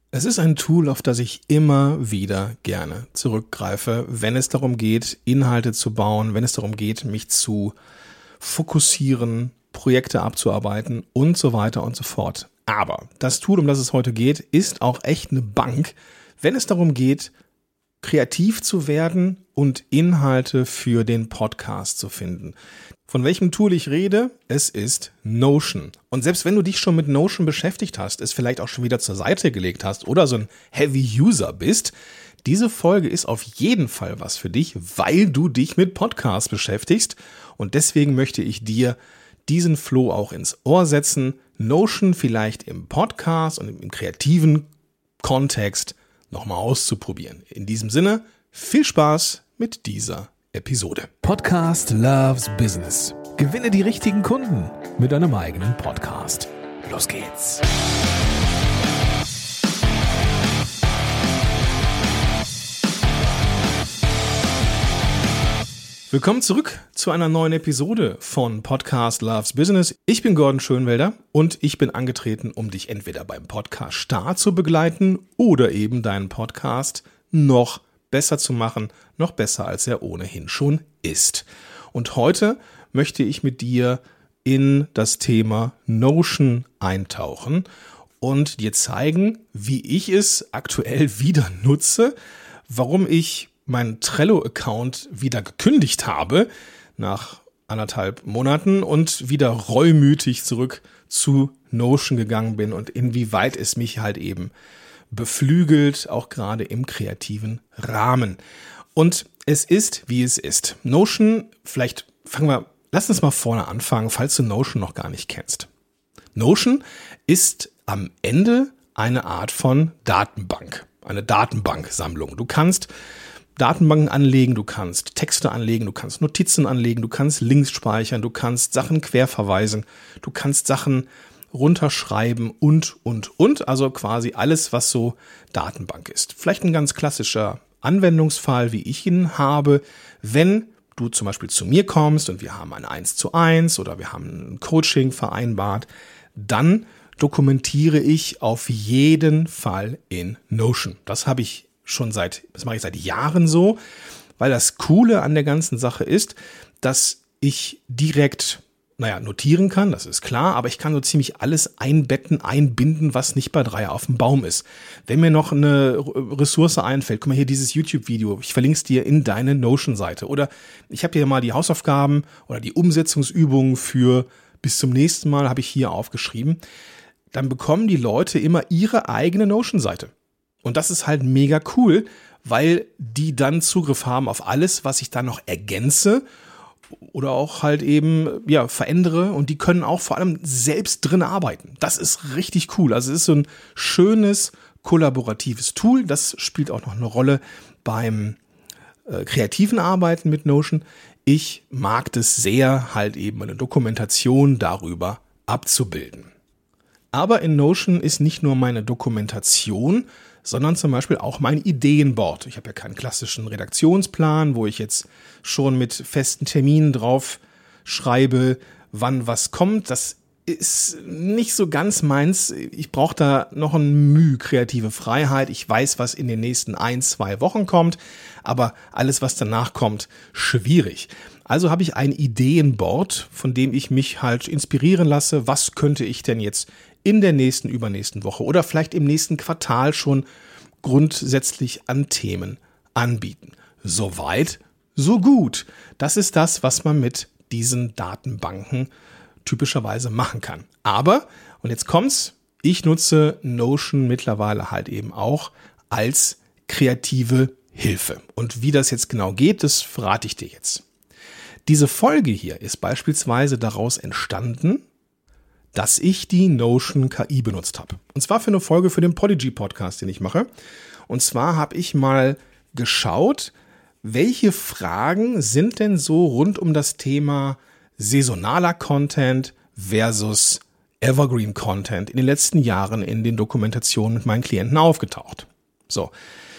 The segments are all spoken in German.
Es ist ein Tool, auf das ich immer wieder gerne zurückgreife, wenn es darum geht, Inhalte zu bauen, wenn es darum geht, mich zu fokussieren, Projekte abzuarbeiten und so weiter und so fort. Aber das Tool, um das es heute geht, ist auch echt eine Bank, wenn es darum geht, kreativ zu werden und Inhalte für den Podcast zu finden. Von welchem Tool ich rede? Es ist Notion. Und selbst wenn du dich schon mit Notion beschäftigt hast, es vielleicht auch schon wieder zur Seite gelegt hast oder so ein Heavy-User bist, diese Folge ist auf jeden Fall was für dich, weil du dich mit Podcasts beschäftigst. Und deswegen möchte ich dir diesen Flow auch ins Ohr setzen, Notion vielleicht im Podcast und im kreativen Kontext nochmal auszuprobieren. In diesem Sinne, viel Spaß mit dieser Episode. Podcast Loves Business. Gewinne die richtigen Kunden mit deinem eigenen Podcast. Los geht's. Willkommen zurück zu einer neuen Episode von Podcast Loves Business. Ich bin Gordon Schönwelder und ich bin angetreten, um dich entweder beim Podcast-Start zu begleiten oder eben deinen Podcast noch besser zu machen, noch besser als er ohnehin schon ist. Und heute möchte ich mit dir in das Thema Notion eintauchen und dir zeigen, wie ich es aktuell wieder nutze, warum ich meinen Trello-Account wieder gekündigt habe nach 1,5 Monaten und wieder reumütig zurück zu Notion gegangen bin und inwieweit es mich halt eben beflügelt, auch gerade im kreativen Rahmen. Und es ist, wie es ist. Notion, lass uns mal vorne anfangen, falls du Notion noch gar nicht kennst. Notion ist am Ende eine Art von Datenbank, eine Datenbanksammlung. Du kannst Datenbanken anlegen, du kannst Texte anlegen, du kannst Notizen anlegen, du kannst Links speichern, du kannst Sachen querverweisen, du kannst Sachen runterschreiben und. Also quasi alles, was so Datenbank ist. Vielleicht ein ganz klassischer Anwendungsfall, wie ich ihn habe, wenn du zum Beispiel zu mir kommst und wir haben ein 1:1 oder wir haben ein Coaching vereinbart, dann dokumentiere ich auf jeden Fall in Notion. Das mache ich seit Jahren so, weil das Coole an der ganzen Sache ist, dass ich direkt, notieren kann, das ist klar, aber ich kann so ziemlich alles einbinden, was nicht bei 3 auf dem Baum ist. Wenn mir noch eine Ressource einfällt, guck mal hier dieses YouTube-Video, ich verlinke es dir in deine Notion-Seite. Oder ich habe hier mal die Hausaufgaben oder die Umsetzungsübungen für bis zum nächsten Mal habe ich hier aufgeschrieben. Dann bekommen die Leute immer ihre eigene Notion-Seite. Und das ist halt mega cool, weil die dann Zugriff haben auf alles, was ich dann noch ergänze oder auch halt eben verändere, und die können auch vor allem selbst drin arbeiten. Das ist richtig cool. Also es ist so ein schönes, kollaboratives Tool. Das spielt auch noch eine Rolle beim kreativen Arbeiten mit Notion. Ich mag das sehr, halt eben eine Dokumentation darüber abzubilden. Aber in Notion ist nicht nur meine Dokumentation, sondern zum Beispiel auch mein Ideenboard. Ich habe ja keinen klassischen Redaktionsplan, wo ich jetzt schon mit festen Terminen drauf schreibe, wann was kommt. Das ist nicht so ganz meins. Ich brauche da noch ein Mühe kreative Freiheit. Ich weiß, was in den nächsten 1-2 Wochen kommt, aber alles, was danach kommt, schwierig. Also habe ich ein Ideenboard, von dem ich mich halt inspirieren lasse. Was könnte ich denn jetzt in der nächsten, übernächsten Woche oder vielleicht im nächsten Quartal schon grundsätzlich an Themen anbieten? Soweit, so gut. Das ist das, was man mit diesen Datenbanken typischerweise machen kann. Aber, und jetzt kommt's, ich nutze Notion mittlerweile halt eben auch als kreative Hilfe. Und wie das jetzt genau geht, das verrate ich dir jetzt. Diese Folge hier ist beispielsweise daraus entstanden, dass ich die Notion KI benutzt habe. Und zwar für eine Folge für den Podigy-Podcast, den ich mache. Und zwar habe ich mal geschaut, welche Fragen sind denn so rund um das Thema saisonaler Content versus Evergreen Content in den letzten Jahren in den Dokumentationen mit meinen Klienten aufgetaucht. So,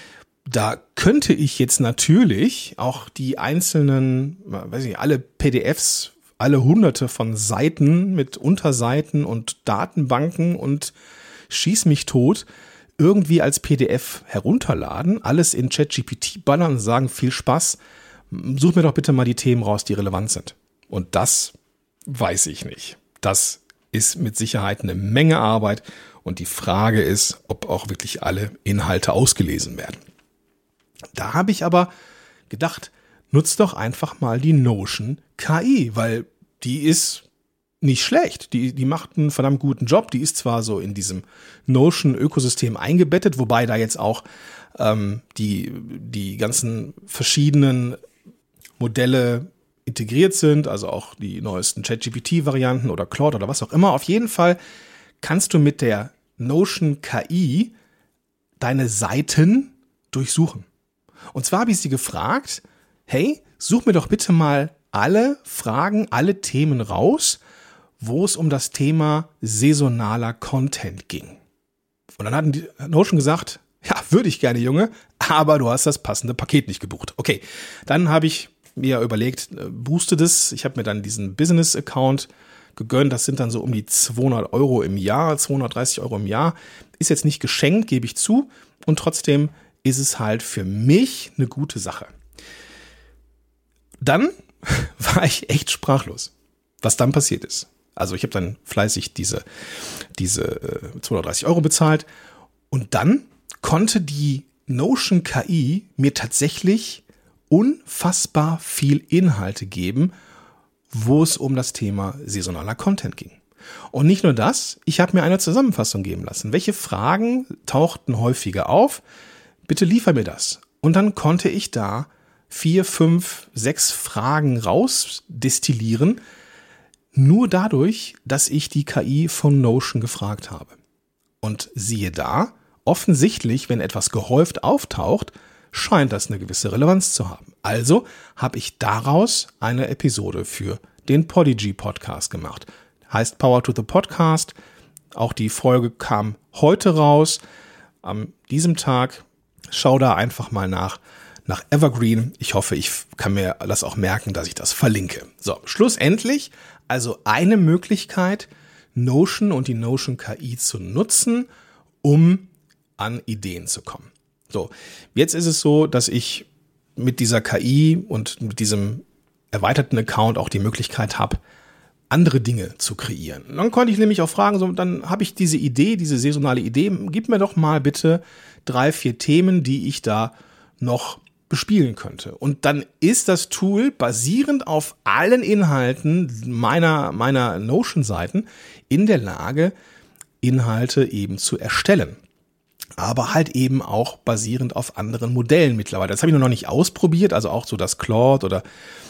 da könnte ich jetzt natürlich auch die einzelnen, alle PDFs, alle hunderte von Seiten mit Unterseiten und Datenbanken und schieß mich tot irgendwie als PDF herunterladen, alles in ChatGPT ballern und sagen, viel Spaß, such mir doch bitte mal die Themen raus, die relevant sind. Und das weiß ich nicht. Das ist mit Sicherheit eine Menge Arbeit und die Frage ist, ob auch wirklich alle Inhalte ausgelesen werden. Da habe ich aber gedacht, nutz doch einfach mal die Notion KI, weil die ist nicht schlecht. Die macht einen verdammt guten Job. Die ist zwar so in diesem Notion-Ökosystem eingebettet, wobei da jetzt auch die ganzen verschiedenen Modelle integriert sind, also auch die neuesten ChatGPT-Varianten oder Claude oder was auch immer. Auf jeden Fall kannst du mit der Notion KI deine Seiten durchsuchen. Und zwar habe ich sie gefragt, hey, such mir doch bitte mal alle Fragen, alle Themen raus, wo es um das Thema saisonaler Content ging. Und dann hat die Notion gesagt, ja, würde ich gerne, Junge, aber du hast das passende Paket nicht gebucht. Okay, dann habe ich mir überlegt, booste das. Ich habe mir dann diesen Business-Account gegönnt. Das sind dann so um die 200 Euro im Jahr, 230 Euro im Jahr. Ist jetzt nicht geschenkt, gebe ich zu. Und trotzdem ist es halt für mich eine gute Sache. Dann war ich echt sprachlos, was dann passiert ist. Also ich habe dann fleißig diese 230 Euro bezahlt und dann konnte die Notion KI mir tatsächlich unfassbar viel Inhalte geben, wo es um das Thema saisonaler Content ging. Und nicht nur das, ich habe mir eine Zusammenfassung geben lassen. Welche Fragen tauchten häufiger auf? Bitte liefer mir das. Und dann konnte ich da 4, 5, 6 Fragen rausdestillieren, nur dadurch, dass ich die KI von Notion gefragt habe. Und siehe da, offensichtlich, wenn etwas gehäuft auftaucht, scheint das eine gewisse Relevanz zu haben. Also habe ich daraus eine Episode für den Podigy Podcast gemacht. Heißt Power to the Podcast. Auch die Folge kam heute raus. An diesem Tag schau da einfach mal nach Evergreen. Ich hoffe, ich kann mir das auch merken, dass ich das verlinke. So, schlussendlich also eine Möglichkeit, Notion und die Notion KI zu nutzen, um an Ideen zu kommen. So, jetzt ist es so, dass ich mit dieser KI und mit diesem erweiterten Account auch die Möglichkeit habe, andere Dinge zu kreieren. Und dann konnte ich nämlich auch fragen, so, dann habe ich diese Idee, diese saisonale Idee, gib mir doch mal bitte 3, 4 Themen, die ich da noch bespielen könnte. Und dann ist das Tool basierend auf allen Inhalten meiner Notion-Seiten in der Lage, Inhalte eben zu erstellen. Aber halt eben auch basierend auf anderen Modellen mittlerweile. Das habe ich noch nicht ausprobiert, also auch so das Claude oder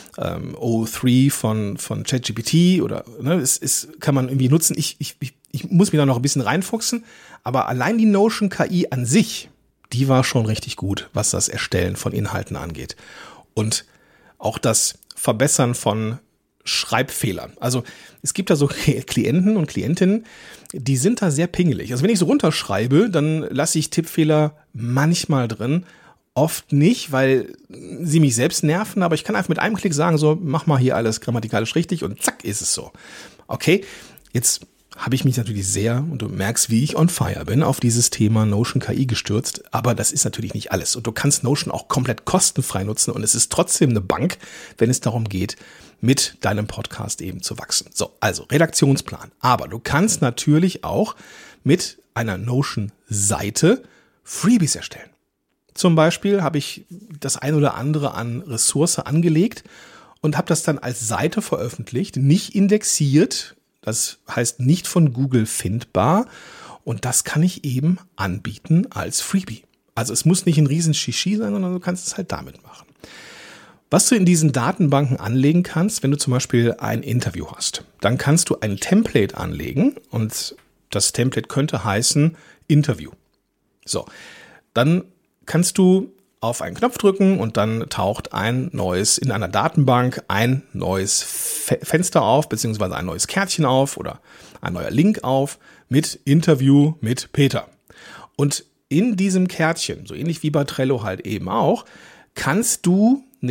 O3 von ChatGPT oder kann man irgendwie nutzen. Ich muss mich da noch ein bisschen reinfuchsen, aber allein die Notion KI an sich, die war schon richtig gut, was das Erstellen von Inhalten angeht. Und auch das Verbessern von Schreibfehlern. Also es gibt da so Klienten und Klientinnen, die sind da sehr pingelig. Also wenn ich so runterschreibe, dann lasse ich Tippfehler manchmal drin. Oft nicht, weil sie mich selbst nerven, aber ich kann einfach mit einem Klick sagen, so, mach mal hier alles grammatikalisch richtig und zack, ist es so. Okay, jetzt habe ich mich natürlich sehr, und du merkst, wie ich on fire bin, auf dieses Thema Notion KI gestürzt, aber das ist natürlich nicht alles. Und du kannst Notion auch komplett kostenfrei nutzen und es ist trotzdem eine Bank, wenn es darum geht, mit deinem Podcast eben zu wachsen. So, also Redaktionsplan. Aber du kannst natürlich auch mit einer Notion-Seite Freebies erstellen. Zum Beispiel habe ich das ein oder andere an Ressource angelegt und habe das dann als Seite veröffentlicht, nicht indexiert, das heißt nicht von Google findbar und das kann ich eben anbieten als Freebie. Also es muss nicht ein riesen Shishi sein, sondern du kannst es halt damit machen. Was du in diesen Datenbanken anlegen kannst, wenn du zum Beispiel ein Interview hast, dann kannst du ein Template anlegen und das Template könnte heißen Interview. So, dann kannst du auf einen Knopf drücken und dann taucht in einer Datenbank ein neues Fenster auf, beziehungsweise ein neues Kärtchen auf oder ein neuer Link auf mit Interview mit Peter. Und in diesem Kärtchen, so ähnlich wie bei Trello halt eben auch, kannst du eine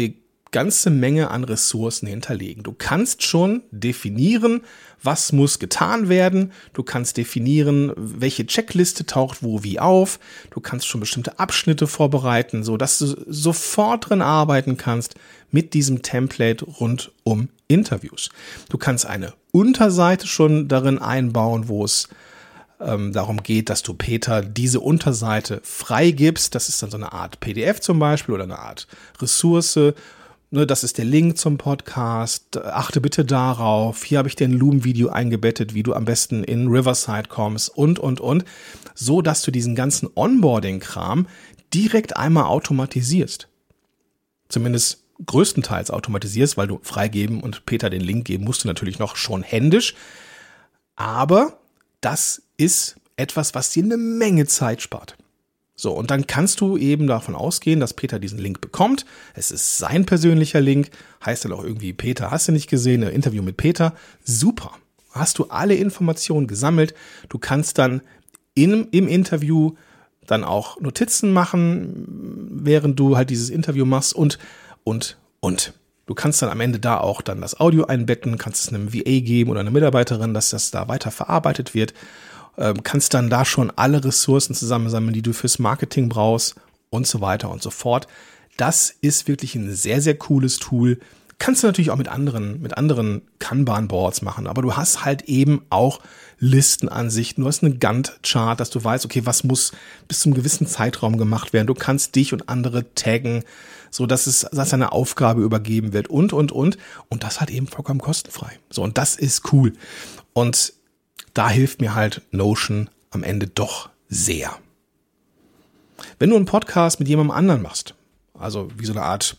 ganze Menge an Ressourcen hinterlegen. Du kannst schon definieren, was muss getan werden. Du kannst definieren, welche Checkliste taucht wo wie auf. Du kannst schon bestimmte Abschnitte vorbereiten, so dass du sofort drin arbeiten kannst mit diesem Template rund um Interviews. Du kannst eine Unterseite schon darin einbauen, wo es darum geht, dass du Peter diese Unterseite freigibst. Das ist dann so eine Art PDF zum Beispiel oder eine Art Ressource. Das ist der Link zum Podcast. Achte bitte darauf. Hier habe ich dir ein Loom-Video eingebettet, wie du am besten in Riverside kommst und. So, dass du diesen ganzen Onboarding-Kram direkt einmal automatisierst. Zumindest größtenteils automatisierst, weil du freigeben und Peter den Link geben musst du natürlich noch schon händisch. Aber das ist etwas, was dir eine Menge Zeit spart. So, und dann kannst du eben davon ausgehen, dass Peter diesen Link bekommt. Es ist sein persönlicher Link. Heißt dann auch irgendwie, Peter, hast du nicht gesehen, ein Interview mit Peter. Super. Hast du alle Informationen gesammelt. Du kannst dann im Interview dann auch Notizen machen, während du halt dieses Interview machst und. Du kannst dann am Ende da auch dann das Audio einbetten, kannst es einem VA geben oder einer Mitarbeiterin, dass das da weiter verarbeitet wird. Kannst dann da schon alle Ressourcen zusammensammeln, die du fürs Marketing brauchst und so weiter und so fort. Das ist wirklich ein sehr, sehr cooles Tool. Kannst du natürlich auch mit anderen Kanban-Boards machen, aber du hast halt eben auch Listenansichten. Du hast eine Gantt-Chart, dass du weißt, okay, was muss bis zum gewissen Zeitraum gemacht werden. Du kannst dich und andere taggen, so dass eine Aufgabe übergeben wird und. Und das halt eben vollkommen kostenfrei. So, und das ist cool. Und da hilft mir halt Notion am Ende doch sehr. Wenn du einen Podcast mit jemandem anderen machst, also wie so eine Art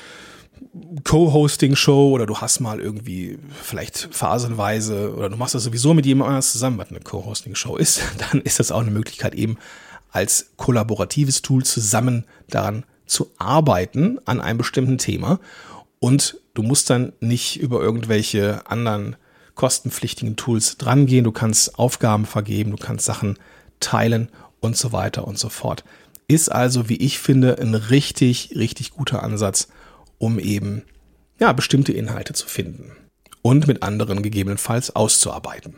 Co-Hosting-Show oder du hast mal irgendwie vielleicht phasenweise oder du machst das sowieso mit jemandem anders zusammen, was eine Co-Hosting-Show ist, dann ist das auch eine Möglichkeit eben als kollaboratives Tool zusammen daran zu arbeiten an einem bestimmten Thema und du musst dann nicht über irgendwelche anderen kostenpflichtigen Tools drangehen, du kannst Aufgaben vergeben, du kannst Sachen teilen und so weiter und so fort. Ist also, wie ich finde, ein richtig, richtig guter Ansatz, um eben bestimmte Inhalte zu finden und mit anderen gegebenenfalls auszuarbeiten.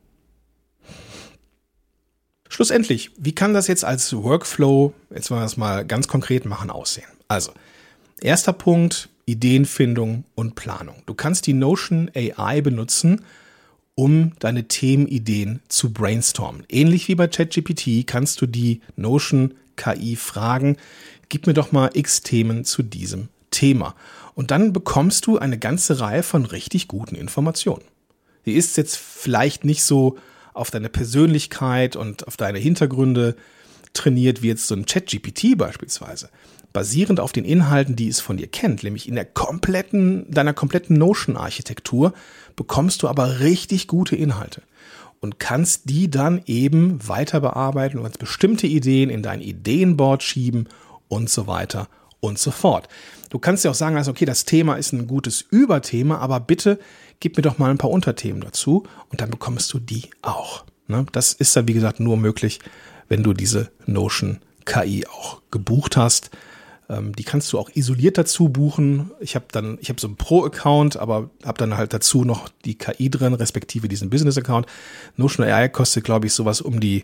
Schlussendlich, wie kann das jetzt als Workflow, jetzt wollen wir das mal ganz konkret machen, aussehen? Also, erster Punkt, Ideenfindung und Planung. Du kannst die Notion AI benutzen, um deine Themenideen zu brainstormen. Ähnlich wie bei ChatGPT kannst du die Notion KI fragen, gib mir doch mal x Themen zu diesem Thema. Und dann bekommst du eine ganze Reihe von richtig guten Informationen. Die ist jetzt vielleicht nicht so auf deine Persönlichkeit und auf deine Hintergründe trainiert wie jetzt so ein ChatGPT beispielsweise. Basierend auf den Inhalten, die es von dir kennt, nämlich in deiner kompletten Notion-Architektur, bekommst du aber richtig gute Inhalte und kannst die dann eben weiter bearbeiten und bestimmte Ideen in dein Ideenboard schieben und so weiter und so fort. Du kannst ja auch sagen, also okay, das Thema ist ein gutes Überthema, aber bitte gib mir doch mal ein paar Unterthemen dazu und dann bekommst du die auch. Das ist dann, wie gesagt, nur möglich, wenn du diese Notion KI auch gebucht hast. Die kannst du auch isoliert dazu buchen. Ich habe so einen Pro-Account, aber habe dann halt dazu noch die KI drin, respektive diesen Business-Account. Notion AI kostet, glaube ich, sowas um die,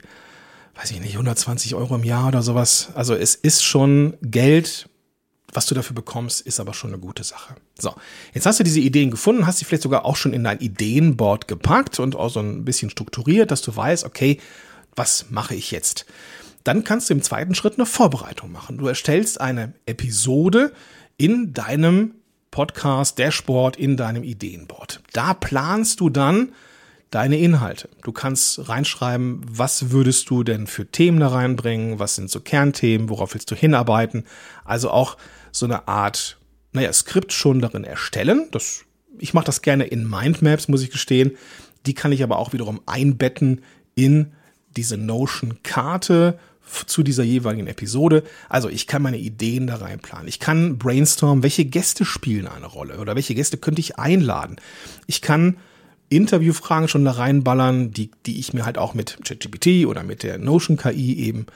120 € im Jahr oder sowas. Also es ist schon Geld, was du dafür bekommst, ist aber schon eine gute Sache. So, jetzt hast du diese Ideen gefunden, hast sie vielleicht sogar auch schon in dein Ideenboard gepackt und auch so ein bisschen strukturiert, dass du weißt, okay, was mache ich jetzt? Dann kannst du im zweiten Schritt eine Vorbereitung machen. Du erstellst eine Episode in deinem Podcast-Dashboard, in deinem Ideenboard. Da planst du dann deine Inhalte. Du kannst reinschreiben, was würdest du denn für Themen da reinbringen, was sind so Kernthemen, worauf willst du hinarbeiten. Also auch so eine Art, Skript schon darin erstellen. Ich mache das gerne in Mindmaps, muss ich gestehen. Die kann ich aber auch wiederum einbetten in diese Notion-Karte zu dieser jeweiligen Episode. Also ich kann meine Ideen da reinplanen. Ich kann brainstormen, welche Gäste spielen eine Rolle oder welche Gäste könnte ich einladen. Ich kann Interviewfragen schon da reinballern, die ich mir halt auch mit ChatGPT oder mit der Notion KI eben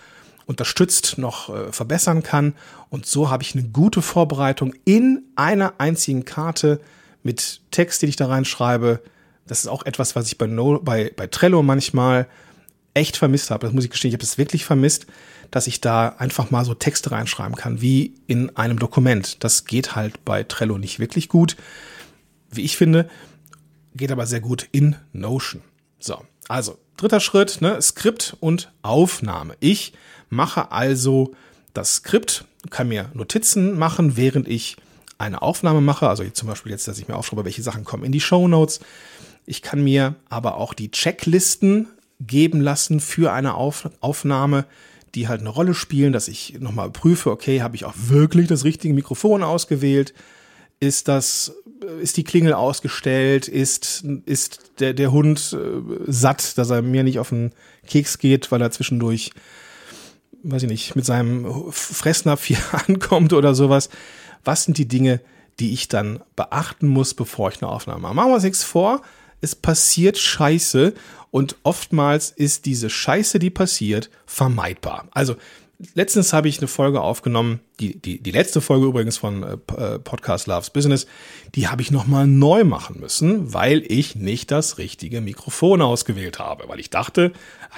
unterstützt, noch verbessern kann. Und so habe ich eine gute Vorbereitung in einer einzigen Karte mit Text, den ich da reinschreibe. Das ist auch etwas, was ich bei Trello manchmal echt vermisst habe. Das muss ich gestehen, ich habe es wirklich vermisst, dass ich da einfach mal so Texte reinschreiben kann, wie in einem Dokument. Das geht halt bei Trello nicht wirklich gut, wie ich finde, geht aber sehr gut in Notion. So, also dritter Schritt, Skript und Aufnahme. Ich mache also das Skript, kann mir Notizen machen, während ich eine Aufnahme mache. Also zum Beispiel jetzt, dass ich mir aufschreibe, welche Sachen kommen in die Shownotes. Ich kann mir aber auch die Checklisten geben lassen für eine Aufnahme, die halt eine Rolle spielen, dass ich nochmal prüfe, okay, habe ich auch wirklich das richtige Mikrofon ausgewählt? Ist die Klingel ausgestellt? Ist der Hund satt, dass er mir nicht auf den Keks geht, weil er zwischendurch, weiß ich nicht, mit seinem Fressnapf hier ankommt oder sowas? Was sind die Dinge, die ich dann beachten muss, bevor ich eine Aufnahme mache? Machen wir uns nichts vor, es passiert Scheiße und oftmals ist diese Scheiße, die passiert, vermeidbar. Also letztens habe ich eine Folge aufgenommen, die letzte Folge übrigens von Podcast Loves Business, die habe ich nochmal neu machen müssen, weil ich nicht das richtige Mikrofon ausgewählt habe, weil ich dachte,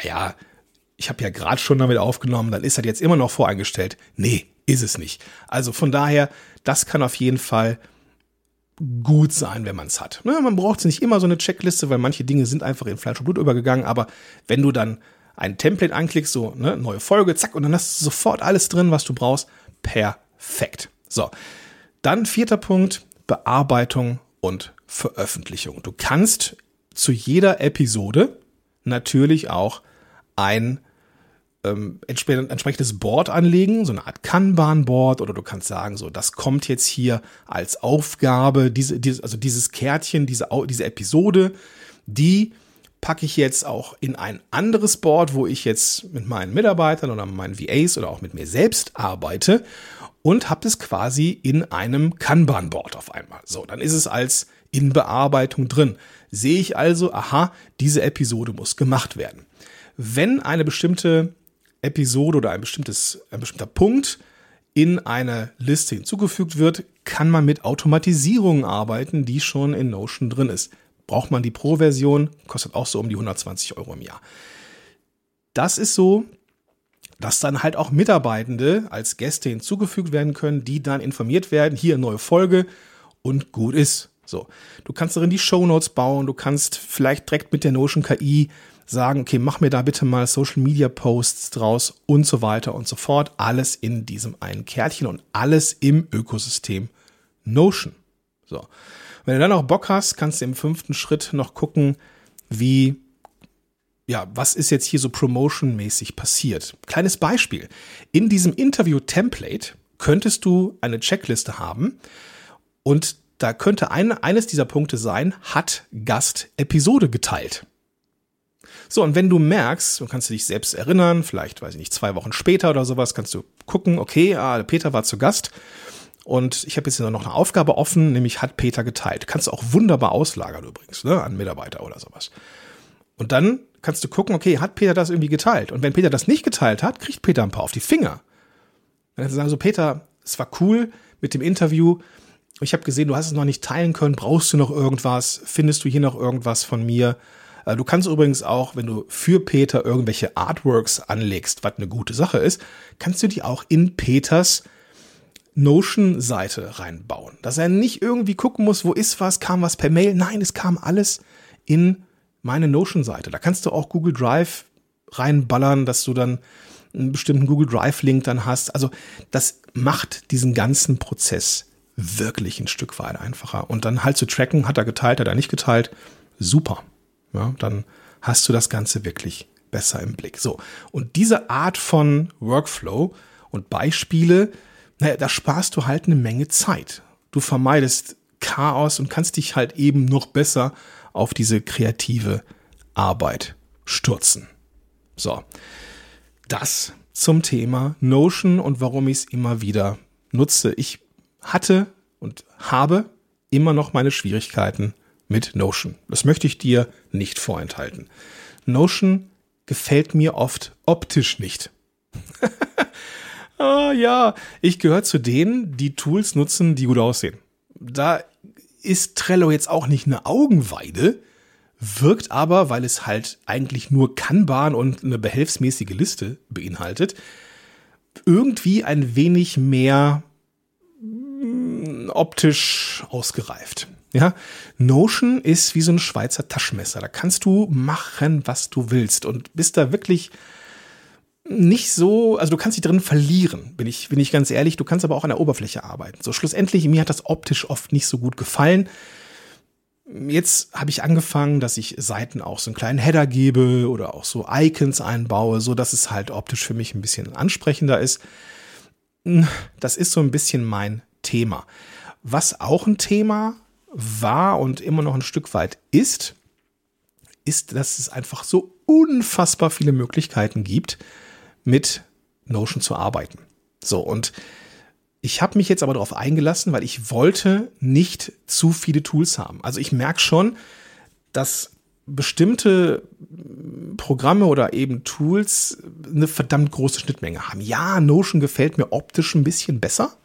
ich habe ja gerade schon damit aufgenommen, dann ist das jetzt immer noch voreingestellt. Nee, ist es nicht. Also von daher, das kann auf jeden Fall gut sein, wenn man es hat. Man braucht nicht immer so eine Checkliste, weil manche Dinge sind einfach in Fleisch und Blut übergegangen, aber wenn du dann ein Template anklickst, so neue Folge, zack, und dann hast du sofort alles drin, was du brauchst, perfekt. So, dann 4. Punkt, Bearbeitung und Veröffentlichung. Du kannst zu jeder Episode natürlich auch ein entsprechendes Board anlegen, so eine Art Kanban-Board, oder du kannst sagen, so, das kommt jetzt hier als Aufgabe, dieses Kärtchen, diese Episode, die packe ich jetzt auch in ein anderes Board, wo ich jetzt mit meinen Mitarbeitern oder meinen VAs oder auch mit mir selbst arbeite und habe das quasi in einem Kanban-Board auf einmal. So, dann ist es als in Bearbeitung drin. Sehe ich also, diese Episode muss gemacht werden. Wenn eine bestimmte Episode oder ein bestimmter Punkt in eine Liste hinzugefügt wird, kann man mit Automatisierungen arbeiten, die schon in Notion drin ist. Braucht man die Pro-Version, kostet auch so um die 120 € im Jahr. Das ist so, dass dann halt auch Mitarbeitende als Gäste hinzugefügt werden können, die dann informiert werden, hier neue Folge und gut ist. So, du kannst darin die Shownotes bauen, du kannst vielleicht direkt mit der Notion KI sagen, okay, mach mir da bitte mal Social Media Posts draus und so weiter und so fort. Alles in diesem einen Kärtchen und alles im Ökosystem Notion. So. Wenn du dann auch Bock hast, kannst du im 5. Schritt noch gucken, was ist jetzt hier so promotion-mäßig passiert. Kleines Beispiel. In diesem Interview-Template könntest du eine Checkliste haben und da könnte eines dieser Punkte sein, hat Gast Episode geteilt. So, und wenn du merkst, du kannst dich selbst erinnern, vielleicht, 2 Wochen später oder sowas, kannst du gucken, okay, Peter war zu Gast und ich habe jetzt noch eine Aufgabe offen, nämlich hat Peter geteilt. Kannst du auch wunderbar auslagern übrigens, an Mitarbeiter oder sowas. Und dann kannst du gucken, okay, hat Peter das irgendwie geteilt? Und wenn Peter das nicht geteilt hat, kriegt Peter ein paar auf die Finger. Dann kannst du sagen, so Peter, es war cool mit dem Interview. Ich habe gesehen, du hast es noch nicht teilen können. Brauchst du noch irgendwas? Findest du hier noch irgendwas von mir? Du kannst übrigens auch, wenn du für Peter irgendwelche Artworks anlegst, was eine gute Sache ist, kannst du die auch in Peters Notion-Seite reinbauen. Dass er nicht irgendwie gucken muss, wo ist was, kam was per Mail. Nein, es kam alles in meine Notion-Seite. Da kannst du auch Google Drive reinballern, dass du dann einen bestimmten Google Drive-Link dann hast. Also das macht diesen ganzen Prozess wirklich ein Stück weit einfacher. Und dann halt zu tracken, hat er geteilt, hat er nicht geteilt, super. Ja, dann hast du das Ganze wirklich besser im Blick. So, und diese Art von Workflow und Beispiele, da sparst du halt eine Menge Zeit. Du vermeidest Chaos und kannst dich halt eben noch besser auf diese kreative Arbeit stürzen. So, das zum Thema Notion und warum ich es immer wieder nutze. Ich hatte und habe immer noch meine Schwierigkeiten mit Notion. Das möchte ich dir nicht vorenthalten. Notion gefällt mir oft optisch nicht. Ja, ich gehöre zu denen, die Tools nutzen, die gut aussehen. Da ist Trello jetzt auch nicht eine Augenweide, wirkt aber, weil es halt eigentlich nur Kanban und eine behelfsmäßige Liste beinhaltet, irgendwie ein wenig mehr optisch ausgereift. Ja, Notion ist wie so ein Schweizer Taschenmesser. Da kannst du machen, was du willst und bist da wirklich nicht so, also du kannst dich drin verlieren, bin ich ganz ehrlich. Du kannst aber auch an der Oberfläche arbeiten. So schlussendlich, mir hat das optisch oft nicht so gut gefallen. Jetzt habe ich angefangen, dass ich Seiten auch so einen kleinen Header gebe oder auch so Icons einbaue, so dass es halt optisch für mich ein bisschen ansprechender ist. Das ist so ein bisschen mein Thema. Was auch ein Thema war und immer noch ein Stück weit ist, dass es einfach so unfassbar viele Möglichkeiten gibt, mit Notion zu arbeiten. So, und ich habe mich jetzt aber darauf eingelassen, weil ich wollte nicht zu viele Tools haben. Also ich merke schon, dass bestimmte Programme oder eben Tools eine verdammt große Schnittmenge haben. Ja, Notion gefällt mir optisch ein bisschen besser.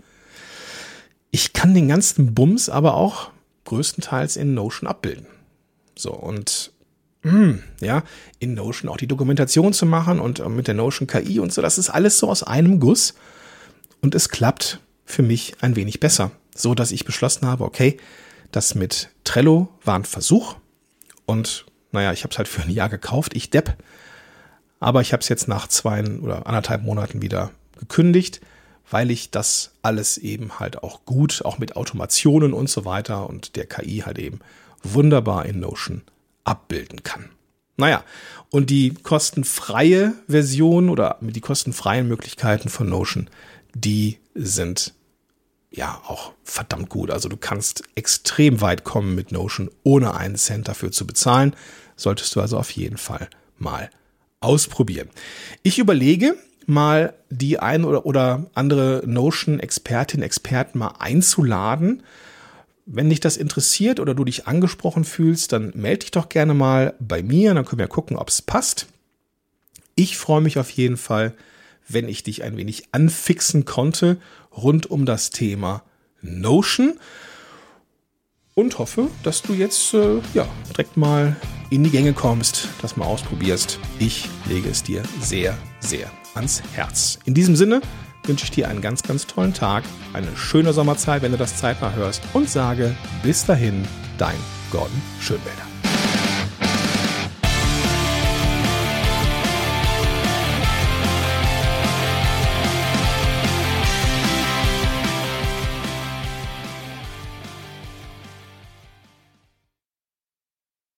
Ich kann den ganzen Bums aber auch größtenteils in Notion abbilden. So, und ja, in Notion auch die Dokumentation zu machen und mit der Notion KI und so, das ist alles so aus einem Guss und es klappt für mich ein wenig besser, so dass ich beschlossen habe, okay, das mit Trello war ein Versuch und naja, ich habe es halt für ein Jahr gekauft, ich Depp, aber ich habe es jetzt nach 2 oder 1,5 Monaten wieder gekündigt, weil ich das alles eben halt auch gut, auch mit Automationen und so weiter und der KI halt eben wunderbar in Notion abbilden kann. Naja, und die kostenfreie Version oder die kostenfreien Möglichkeiten von Notion, die sind ja auch verdammt gut. Also du kannst extrem weit kommen mit Notion, ohne einen Cent dafür zu bezahlen. Solltest du also auf jeden Fall mal ausprobieren. Ich überlege mal die ein oder andere Notion-Expertin, Experten mal einzuladen. Wenn dich das interessiert oder du dich angesprochen fühlst, dann melde dich doch gerne mal bei mir. Dann können wir gucken, ob es passt. Ich freue mich auf jeden Fall, wenn ich dich ein wenig anfixen konnte rund um das Thema Notion und hoffe, dass du jetzt direkt mal in die Gänge kommst, das mal ausprobierst. Ich lege es dir sehr, sehr ans Herz. In diesem Sinne wünsche ich dir einen ganz, ganz tollen Tag, eine schöne Sommerzeit, wenn du das zeitnah hörst und sage bis dahin, dein Gordon Schönwälder.